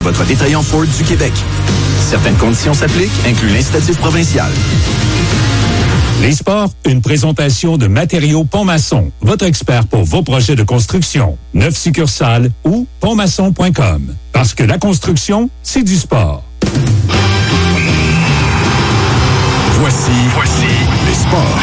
Votre détaillant Ford du Québec. Certaines conditions s'appliquent, inclut l'incitatif provincial. Les sports, une présentation de Matériaux Pont-Maçon, votre expert pour vos projets de construction. 9 succursales ou pontmaçon.com. Parce que la construction, c'est du sport. Voici les sports.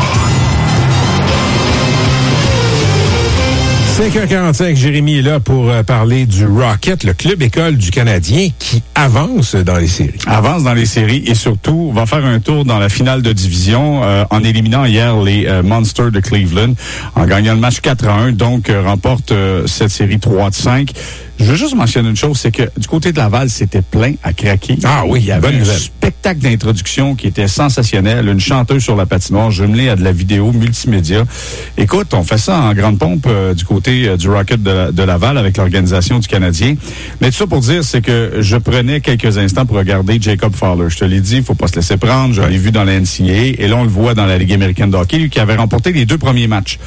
5h45, Jérémy est là pour parler du Rocket, le club école du Canadien qui avance dans les séries. Avance dans les séries et surtout va faire un tour dans la finale de division en éliminant hier les Monsters de Cleveland, en gagnant le match 4-1, donc remporte cette série 3-5. Je veux juste mentionner une chose, c'est que du côté de Laval, c'était plein à craquer. Ah oui, il y avait bonne nouvelle. Un spectacle d'introduction qui était sensationnel, une chanteuse sur la patinoire jumelée à de la vidéo multimédia. Écoute, on fait ça en grande pompe du côté du Rocket de Laval avec l'organisation du Canadien. Mais tout ça pour dire, c'est que je prenais quelques instants pour regarder Jacob Fowler. Je te l'ai dit, il faut pas se laisser prendre. Je l'ai vu dans la NCAA et là, on le voit dans la Ligue américaine de hockey, lui qui avait remporté les 2 premiers matchs.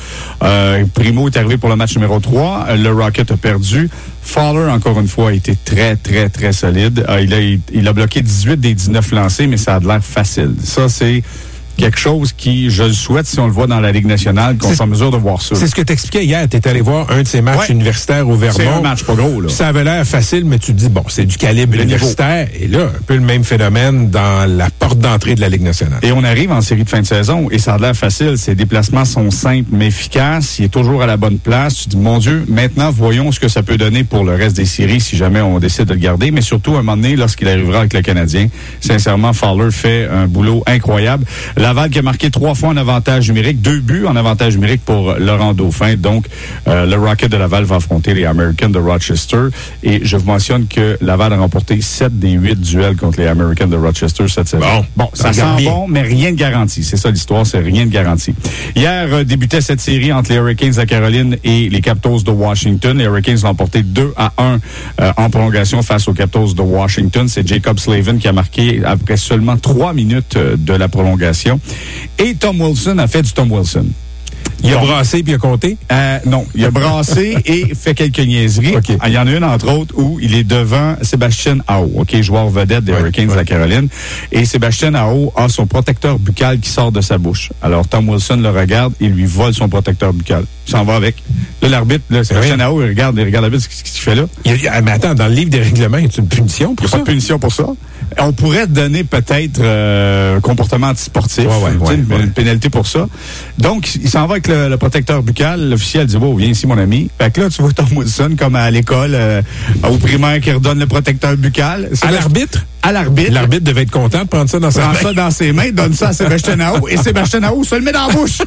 Primo est arrivé pour le match numéro 3. Le Rocket a perdu. Fowler, encore une fois, a été très, très, très solide. Il a bloqué 18 des 19 lancés, mais ça a de l'air facile. Ça, c'est quelque chose qui, je le souhaite, si on le voit dans la Ligue nationale, qu'on soit en mesure de voir ça. C'est ce que t'expliquais hier. T'es allé voir un de ces matchs universitaires au Vermont. C'est un match pas gros, là. Ça avait l'air facile, mais tu te dis, bon, c'est du calibre universitaire. Et là, un peu le même phénomène dans la porte d'entrée de la Ligue nationale. Et on arrive en série de fin de saison, et ça a l'air facile. Ses déplacements sont simples, mais efficaces. Il est toujours à la bonne place. Tu te dis, mon Dieu, maintenant, voyons ce que ça peut donner pour le reste des séries si jamais on décide de le garder. Mais surtout, à un moment donné, lorsqu'il arrivera avec le Canadien, sincèrement, Fowler fait un boulot incroyable. Laval qui a marqué 3 fois en avantage numérique, 2 buts en avantage numérique pour Laurent Dauphin. Donc, le Rocket de Laval va affronter les Americans de Rochester. Et je vous mentionne que Laval a remporté 7 des 8 duels contre les Americans de Rochester cette saison. Bon, ça sent bon, mais rien de garanti. C'est ça l'histoire, c'est rien de garanti. Hier, débutait cette série entre les Hurricanes de Caroline et les Capitals de Washington. Les Hurricanes ont remporté 2-1 en prolongation face aux Capitals de Washington. C'est Jacob Slavin qui a marqué après seulement 3 minutes de la prolongation. Et Tom Wilson a fait du Tom Wilson. Il a brassé puis il a compté? Non, il a brassé et fait quelques niaiseries. Okay. Il y en a une, entre autres, où il est devant Sébastien Aho, joueur vedette des Hurricanes de la Caroline. Et Sébastien Aho a son protecteur buccal qui sort de sa bouche. Alors, Tom Wilson le regarde et lui vole son protecteur buccal. Il s'en va avec. Là, l'arbitre, Sébastien Aho, il regarde l'arbitre, qu'est-ce qu'il fait là? Mais attends, dans le livre des règlements, il y a une punition pour ça? Il n'y a pas de punition pour ça. On pourrait donner peut-être comportement antisportif, une pénalité pour ça. Donc, il s'en va avec le protecteur buccal. L'officiel dit, viens ici, mon ami. Fait que là, tu vois Tom Wilson, comme à l'école, au primaire, qui redonne le protecteur buccal. À l'arbitre? À l'arbitre. L'arbitre devait être content de prendre ça dans ses mains. Prend ça dans ses mains, donne ça à Sébastien Aho, et Sébastien Aho se le met dans la bouche.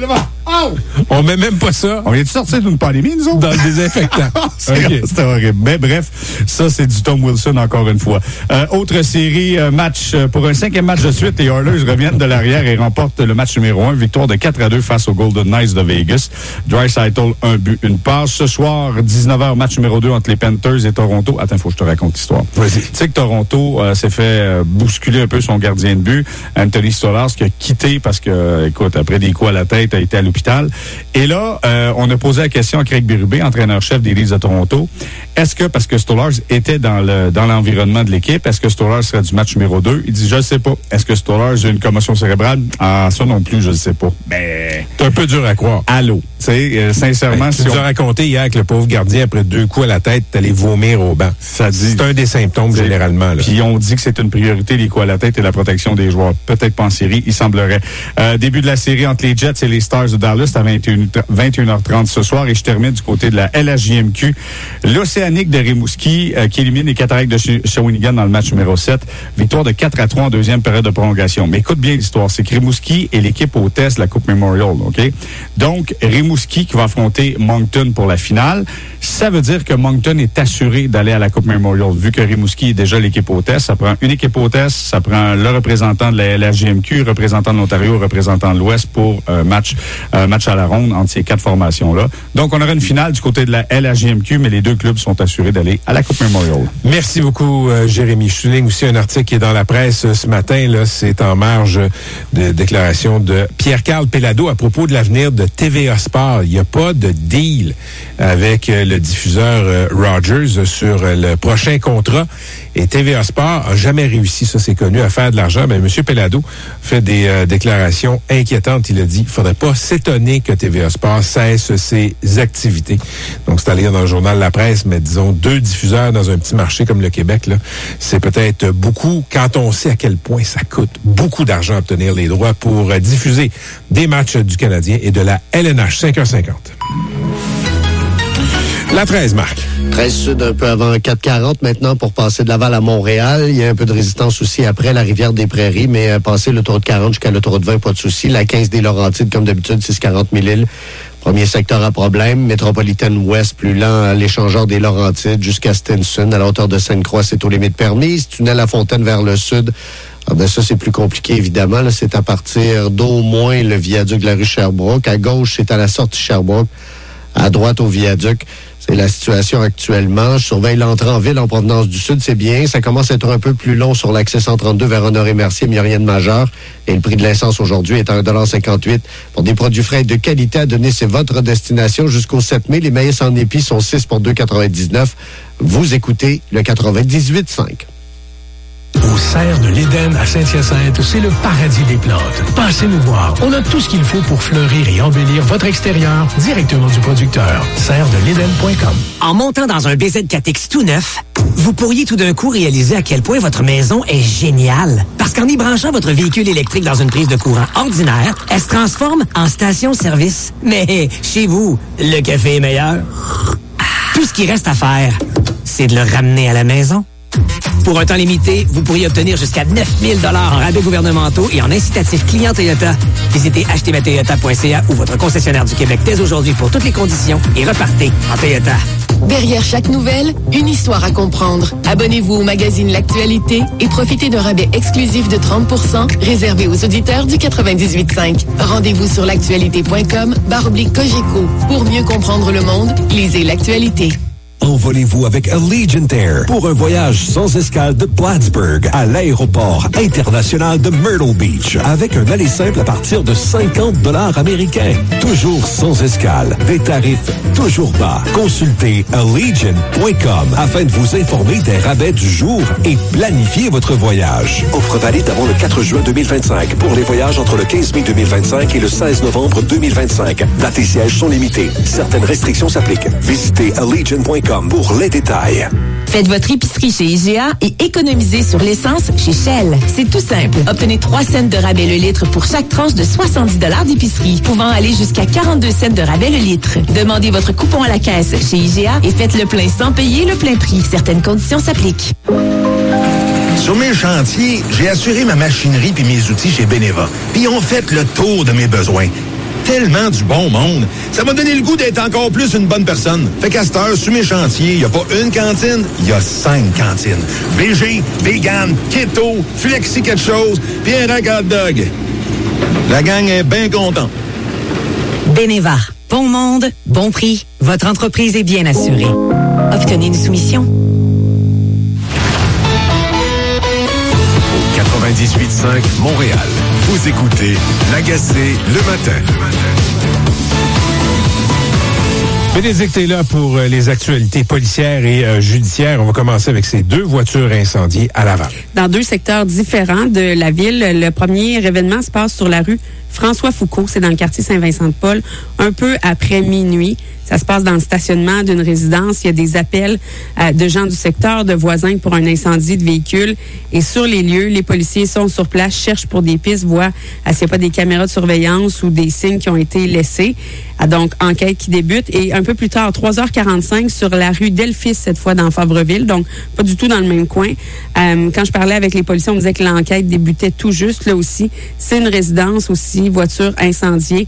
On met même pas ça. On vient de sortir d'une pandémie, nous autres? Dans le désinfectant. C'est horrible. Mais bref, ça, c'est du Tom Wilson, encore une fois. Autre série, match pour un 5e match de suite, les Oilers reviennent de l'arrière et remportent le match numéro 1, victoire de 4-2 face aux Golden Knights de Vegas. Draisaitl, 1 but, 1 passe. Ce soir, 19h, match numéro 2 entre les Panthers et Toronto. Attends, faut que je te raconte l'histoire. Vas-y. Tu sais que Toronto s'est fait bousculer un peu son gardien de but, Anthony Stolarz, qui a quitté parce que, écoute, après des coups à la tête, a été à l'hôpital. Et là, on a posé la question à Craig Berube, entraîneur-chef des Leafs de Toronto. Est-ce que, parce que Stolarz était dans l'environnement de l'équipe, est-ce que Stolarz serait du match numéro 2? Il dit, je ne sais pas. Est-ce que Stolarz a une commotion cérébrale? Ah, ça non plus, je ne sais pas. Ben, c'est un peu dur à croire. Allô. Tu sais, sincèrement, tu nous as raconté hier que le pauvre gardien, après 2 coups à la tête, t'allais vomir au banc. C'est un des symptômes, généralement. Là. Puis on dit que c'est une priorité, les coups à la tête et la protection des joueurs. Peut-être pas en série, il semblerait. Début de la série entre les Jets et les Stars de Dallas à 21h30 ce soir. Et je termine du côté de la LHJMQ. L'Océanique de Rimouski qui élimine les Cataractes de Shawinigan dans le match numéro 7. Victoire de 4-3 en deuxième période de prolongation. Mais écoute bien l'histoire. C'est que Rimouski est l'équipe hôtesse de la Coupe Memorial. OK? Donc, Rimouski qui va affronter Moncton pour la finale. Ça veut dire que Moncton est assuré d'aller à la Coupe Memorial. Vu que Rimouski est déjà l'équipe hôtesse, ça prend une équipe hôtesse, ça prend le représentant de la LHJMQ, représentant de l'Ontario, représentant de l'Ouest pour match à la ronde entre ces 4 formations-là. Donc, on aura une finale du côté de la LHJMQ, mais les 2 clubs sont sont assurés d'aller à la Coupe Memorial. Merci beaucoup, Jérémy. Je souligne aussi un article qui est dans la presse ce matin. Là, c'est en marge de déclaration de Pierre-Carl Péladeau à propos de l'avenir de TVA Sport. Il n'y a pas de deal avec le diffuseur Rogers sur le prochain contrat. Et TVA Sport a jamais réussi, ça c'est connu, à faire de l'argent. Mais M. Péladeau fait des déclarations inquiétantes. Il a dit qu'il ne faudrait pas s'étonner que TVA Sport cesse ses activités. Donc c'est à lire dans le journal La Presse, mais disons 2 diffuseurs dans un petit marché comme le Québec, là, c'est peut-être beaucoup quand on sait à quel point ça coûte beaucoup d'argent à obtenir les droits pour diffuser des matchs du Canadien et de la LNH. 5h50. La 13, Marc. 13 Sud, un peu avant 4h40 maintenant pour passer de Laval à Montréal. Il y a un peu de résistance aussi après la rivière des Prairies, mais passer l'autoroute 40 jusqu'à l'autoroute 20, pas de souci. La 15 des Laurentides, comme d'habitude, 640 000. Premier secteur à problème. Métropolitaine Ouest, plus lent, l'échangeur des Laurentides jusqu'à Stinson. À la hauteur de Sainte-Croix, c'est aux limites permises. Tunnel à Fontaine vers le sud. Ah ben ça, c'est plus compliqué, évidemment. Là, c'est à partir d'au moins le viaduc de la rue Sherbrooke. À gauche, c'est à la sortie Sherbrooke. À droite, au viaduc. C'est la situation actuellement. Je surveille l'entrée en ville en provenance du sud, c'est bien. Ça commence à être un peu plus long sur l'accès 132 vers Honoré-Mercier, mais il n'y a rien de majeur. Et le prix de l'essence aujourd'hui est à 1,58 $. Pour des produits frais et de qualité à donner, c'est votre destination jusqu'au 7 mai. Les maïs en épi sont 6 pour 2,99 $. Vous écoutez le 98.5. Au Serre de l'Éden à Saint-Hyacinthe, c'est le paradis des plantes. Passez nous voir. On a tout ce qu'il faut pour fleurir et embellir votre extérieur directement du producteur. serredeleden.com. En montant dans un BZ4X tout neuf, vous pourriez tout d'un coup réaliser à quel point votre maison est géniale. Parce qu'en y branchant votre véhicule électrique dans une prise de courant ordinaire, elle se transforme en station-service. Mais chez vous, le café est meilleur. Tout ce qui reste à faire, c'est de le ramener à la maison. Pour un temps limité, vous pourriez obtenir jusqu'à 9 000 $ en rabais gouvernementaux et en incitatifs clients Toyota. Visitez achetezmatoyota.ca ou votre concessionnaire du Québec dès aujourd'hui pour toutes les conditions et repartez en Toyota. Derrière chaque nouvelle, une histoire à comprendre. Abonnez-vous au magazine L'Actualité et profitez d'un rabais exclusif de 30% réservé aux auditeurs du 98.5. Rendez-vous sur l'actualité.com/Cogeco. Pour mieux comprendre le monde, lisez L'Actualité. Envolez-vous avec Allegiant Air pour un voyage sans escale de Plattsburgh à l'aéroport international de Myrtle Beach avec un aller simple à partir de 50 $ américains. Toujours sans escale. Des tarifs toujours bas. Consultez Allegiant.com afin de vous informer des rabais du jour et planifier votre voyage. Offre valide avant le 4 juin 2025 pour les voyages entre le 15 mai 2025 et le 16 novembre 2025. Dates et sièges sont limités. Certaines restrictions s'appliquent. Visitez Allegiant.com pour les détails. Faites votre épicerie chez IGA et économisez sur l'essence chez Shell. C'est tout simple. Obtenez 3 cents de rabais le litre pour chaque tranche de 70 $ d'épicerie, pouvant aller jusqu'à 42 cents de rabais le litre. Demandez votre coupon à la caisse chez IGA et faites le plein sans payer le plein prix. Certaines conditions s'appliquent. Sur mes chantiers, j'ai assuré ma machinerie puis mes outils chez Beneva. Puis ils ont fait le tour de mes besoins. Tellement du bon monde. Ça m'a donné le goût d'être encore plus une bonne personne. Fait qu'à cette heure, sur mes chantiers, il n'y a pas une cantine, il y a 5 cantines. VG, vegan, keto, flexi quelque chose, puis un rack hot dog. La gang est bien contente. Beneva. Bon monde, bon prix. Votre entreprise est bien assurée. Obtenez une soumission. 98.5 Montréal. Vous écoutez L'Agacé le matin. Bénédicte est là pour les actualités policières et judiciaires. On va commencer avec ces 2 voitures incendiées à Laval. Dans 2 secteurs différents de la ville, le premier événement se passe sur la rue François-Foucault, c'est dans le quartier Saint-Vincent-de-Paul, un peu après minuit. Ça se passe dans le stationnement d'une résidence. Il y a des appels de gens du secteur, de voisins pour un incendie de véhicule. Et sur les lieux, les policiers sont sur place, cherchent pour des pistes, voient s'il n'y a pas des caméras de surveillance ou des signes qui ont été laissés. Donc, enquête qui débute. Et un peu plus tard, 3h45, sur la rue Delphis, cette fois dans Favreville. Donc, pas du tout dans le même coin. Quand je parlais avec les policiers, on me disait que l'enquête débutait tout juste. Là aussi, c'est une résidence aussi, voiture incendiée.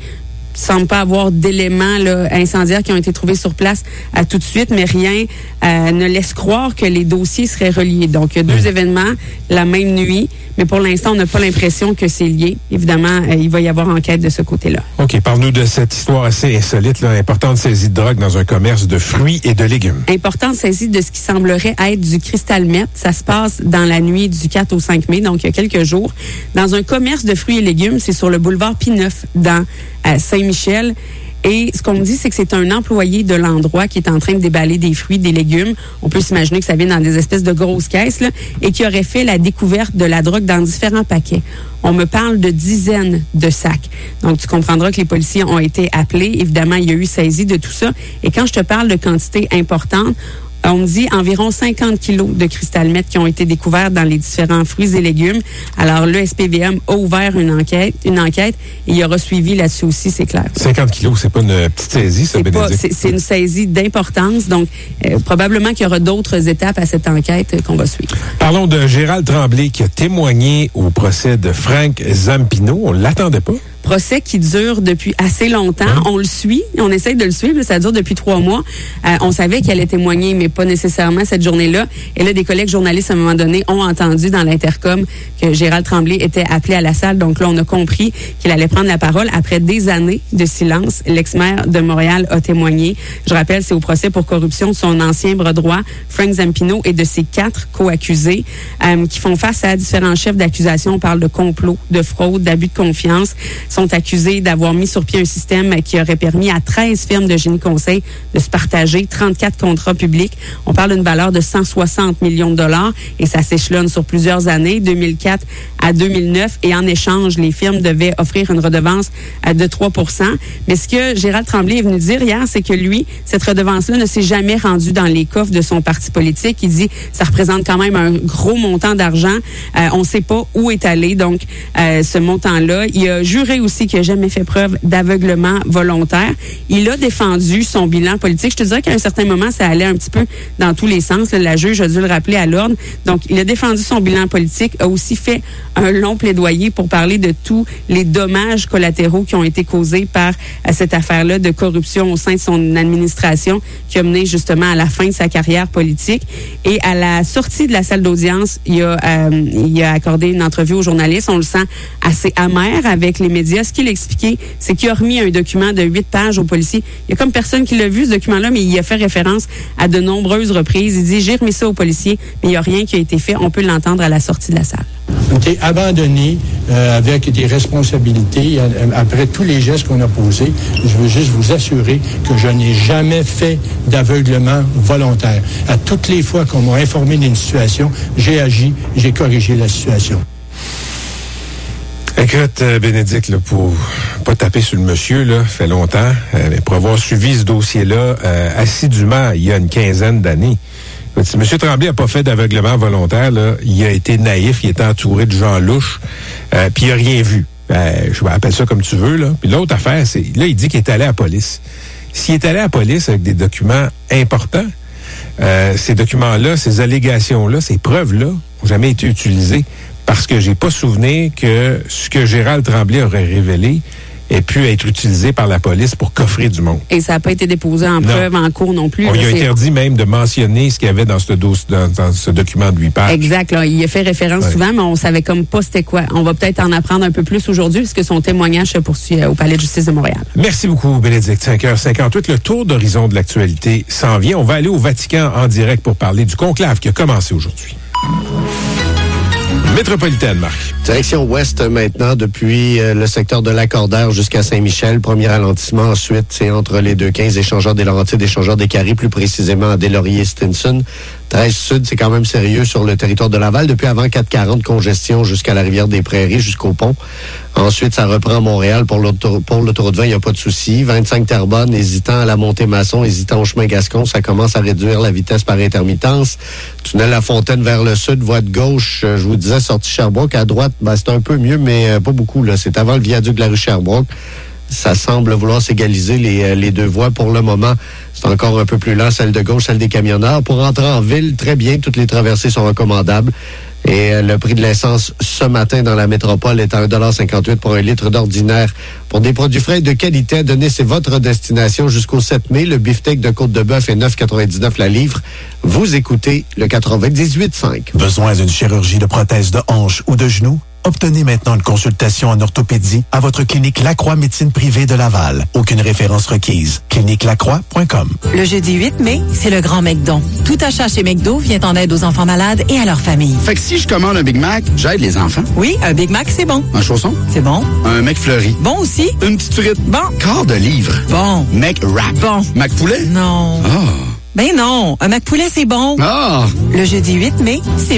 semble pas avoir d'éléments là, incendiaires qui ont été trouvés sur place à tout de suite, mais rien ne laisse croire que les dossiers seraient reliés. Donc, il y a deux événements la même nuit, mais pour l'instant, on n'a pas l'impression que c'est lié. Évidemment, il va y avoir enquête de ce côté-là. OK, parle-nous de cette histoire assez insolite, là, importante saisie de drogue dans un commerce de fruits et de légumes. Importante saisie de ce qui semblerait être du cristal meth. Ça se passe dans la nuit du 4 au 5 mai, donc il y a quelques jours, dans un commerce de fruits et légumes. C'est sur le boulevard P9 dans Saint-Michel. Et ce qu'on me dit, c'est que c'est un employé de l'endroit qui est en train de déballer des fruits, des légumes. On peut s'imaginer que ça vient dans des espèces de grosses caisses, là, et qui aurait fait la découverte de la drogue dans différents paquets. On me parle de dizaines de sacs. Donc, tu comprendras que les policiers ont été appelés. Évidemment, il y a eu saisie de tout ça. Et quand je te parle de quantité importante, on me dit environ 50 kilos de cristal meth qui ont été découverts dans les différents fruits et légumes. Alors, le SPVM a ouvert une enquête et il y aura suivi là-dessus aussi, c'est clair. 50 kilos, c'est pas une petite saisie, ça, Bénédicte? C'est une saisie d'importance. Donc, probablement qu'il y aura d'autres étapes à cette enquête qu'on va suivre. Parlons de Gérald Tremblay qui a témoigné au procès de Frank Zampino. On l'attendait pas. Procès qui dure depuis assez longtemps. On le suit, on essaye de le suivre. Ça dure depuis 3 mois. On savait qu'elle allait témoigner, mais pas nécessairement cette journée-là. Et là, des collègues journalistes, à un moment donné, ont entendu dans l'intercom que Gérald Tremblay était appelé à la salle. Donc là, on a compris qu'il allait prendre la parole. Après des années de silence, l'ex-maire de Montréal a témoigné. Je rappelle, c'est au procès pour corruption de son ancien bras droit, Frank Zampino, et de ses 4 co-accusés qui font face à différents chefs d'accusation. On parle de complot, de fraude, d'abus de confiance. Sont accusés d'avoir mis sur pied un système qui aurait permis à 13 firmes de génie conseil de se partager 34 contrats publics. On parle d'une valeur de 160 millions de dollars et ça s'échelonne sur plusieurs années, 2004 à 2009. Et en échange, les firmes devaient offrir une redevance de 3%. Mais ce que Gérald Tremblay est venu dire hier, c'est que lui, cette redevance-là ne s'est jamais rendue dans les coffres de son parti politique. Il dit ça représente quand même un gros montant d'argent. On ne sait pas où est allé donc ce montant-là. Il a juré aussi qu'il n'a jamais fait preuve d'aveuglement volontaire. Il a défendu son bilan politique. Je te dirais qu'à un certain moment, ça allait un petit peu dans tous les sens. La juge a dû le rappeler à l'ordre. Donc, il a défendu son bilan politique, a aussi fait un long plaidoyer pour parler de tous les dommages collatéraux qui ont été causés par cette affaire-là de corruption au sein de son administration qui a mené justement à la fin de sa carrière politique. Et à la sortie de la salle d'audience, il a accordé une entrevue aux journalistes. On le sent assez amer avec les médias. Ce qu'il a expliqué, c'est qu'il a remis un document de 8 pages aux policiers. Il y a comme personne qui l'a vu, ce document-là, mais il a fait référence à de nombreuses reprises. Il dit, j'ai remis ça aux policiers, mais il n'y a rien qui a été fait. On peut l'entendre à la sortie de la salle. On a été abandonné avec des responsabilités après tous les gestes qu'on a posés. Je veux juste vous assurer que je n'ai jamais fait d'aveuglement volontaire. À toutes les fois qu'on m'a informé d'une situation, j'ai agi, j'ai corrigé la situation. Écoute, Bénédicte, là, pour pas taper sur le monsieur, là, fait longtemps, mais pour avoir suivi ce dossier-là assidûment il y a une quinzaine d'années. Si M. Tremblay n'a pas fait d'aveuglement volontaire, là, il a été naïf, il était entouré de gens louches, puis il n'a rien vu. Je m'appelle ça comme tu veux, là. Puis l'autre affaire, c'est, là, il dit qu'il est allé à la police. S'il est allé à la police avec des documents importants, ces documents-là, ces allégations-là, ces preuves-là, n'ont jamais été utilisées. Parce que j'ai pas souvenir que ce que Gérald Tremblay aurait révélé ait pu être utilisé par la police pour coffrer du monde. Et ça n'a pas été déposé en preuve en cours non plus. On lui a interdit même de mentionner ce qu'il y avait dans ce dans ce document de 8 pages. Exact. Là, il a fait référence souvent, mais on savait comme pas c'était quoi. On va peut-être en apprendre un peu plus aujourd'hui puisque son témoignage se poursuit au Palais de justice de Montréal. Merci beaucoup, Bénédicte. 5h58. Le tour d'horizon de l'actualité s'en vient. On va aller au Vatican en direct pour parler du conclave qui a commencé aujourd'hui. Métropolitaine, Marc. Direction ouest maintenant, depuis le secteur de Lacordaire jusqu'à Saint-Michel. Premier ralentissement. Ensuite, c'est entre les 215, échangeurs des Laurentides, échangeurs des Carrés, plus précisément à Des-Lauriers-Stinson. 13 Sud, c'est quand même sérieux sur le territoire de Laval. Depuis avant 440, congestion jusqu'à la rivière des Prairies, jusqu'au pont. Ensuite, ça reprend à Montréal pour l'autoroute 20, il n'y a pas de souci. 25 Terrebonne, hésitant à la Montée-Masson, hésitant au chemin Gascon, ça commence à réduire la vitesse par intermittence. Tunnel La Fontaine vers le sud, voie de gauche, je vous disais, sortie Sherbrooke. À droite, c'est un peu mieux, mais pas beaucoup, là. C'est avant le viaduc de la rue Sherbrooke. Ça semble vouloir s'égaliser les deux voies pour le moment. C'est encore un peu plus lent, celle de gauche, celle des camionneurs. Pour entrer en ville, très bien, toutes les traversées sont recommandables. Et le prix de l'essence ce matin dans la métropole est à 1,58 $ pour un litre d'ordinaire. Pour des produits frais de qualité à donner, c'est votre destination jusqu'au 7 mai. Le beefsteak de Côte-de-Bœuf est 9,99 la livre. Vous écoutez le 98.5. Besoin d'une chirurgie de prothèse de hanche ou de genou? Obtenez maintenant une consultation en orthopédie à votre clinique Lacroix Médecine Privée de Laval. Aucune référence requise. cliniquelacroix.com. Le jeudi 8 mai, c'est le Grand McDon. Tout achat chez McDo vient en aide aux enfants malades et à leurs familles. Fait que si je commande un Big Mac, j'aide les enfants. Oui, un Big Mac, c'est bon. Un chausson? C'est bon. Un McFlurry? Bon aussi. Une petite frite? Bon. Quart de livre? Bon. McWrap? Bon. McPoulet? Non. Ah. Ben non, un McPoulet, c'est bon. Ah. Le jeudi 8 mai, c'est